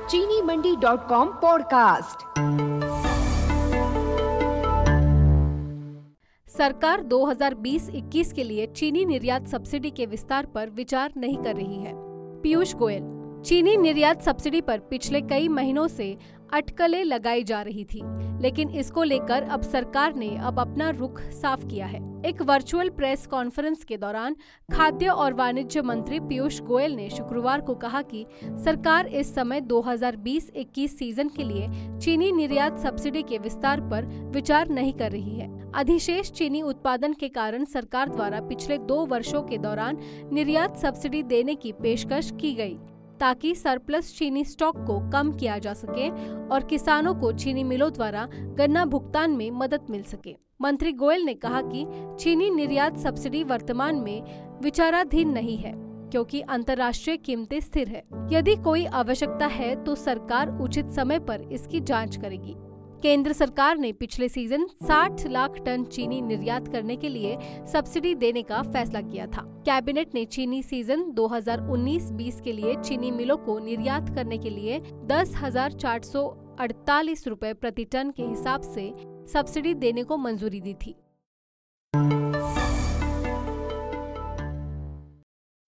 चीनीमंडी.com podcast. सरकार 2020-21 के लिए चीनी निर्यात सब्सिडी के विस्तार पर विचार नहीं कर रही है। पीयूष गोयल। चीनी निर्यात सब्सिडी पर पिछले कई महीनों से अटकलें लगाई जा रही थी, लेकिन इसको लेकर अब सरकार ने अपना रुख साफ किया है। एक वर्चुअल प्रेस कॉन्फ्रेंस के दौरान खाद्य और वाणिज्य मंत्री पीयूष गोयल ने शुक्रवार को कहा कि सरकार इस समय 2020-21 सीजन के लिए चीनी निर्यात सब्सिडी के विस्तार पर विचार नहीं कर रही है। अधिशेष चीनी उत्पादन के कारण सरकार द्वारा पिछले 2 वर्षों के दौरान निर्यात सब्सिडी देने की पेशकश की गई, ताकि सरप्लस चीनी स्टॉक को कम किया जा सके और किसानों को चीनी मिलों द्वारा गन्ना भुगतान में मदद मिल सके। मंत्री गोयल ने कहा कि चीनी निर्यात सब्सिडी वर्तमान में विचाराधीन नहीं है, क्योंकि अंतर्राष्ट्रीय कीमतें स्थिर है। यदि कोई आवश्यकता है तो सरकार उचित समय पर इसकी जांच करेगी। केंद्र सरकार ने पिछले सीजन 60 लाख टन चीनी निर्यात करने के लिए सब्सिडी देने का फैसला किया था। कैबिनेट ने चीनी सीजन 2019-20 के लिए चीनी मिलों को निर्यात करने के लिए 10,448 रुपए प्रति टन के हिसाब से सब्सिडी देने को मंजूरी दी थी।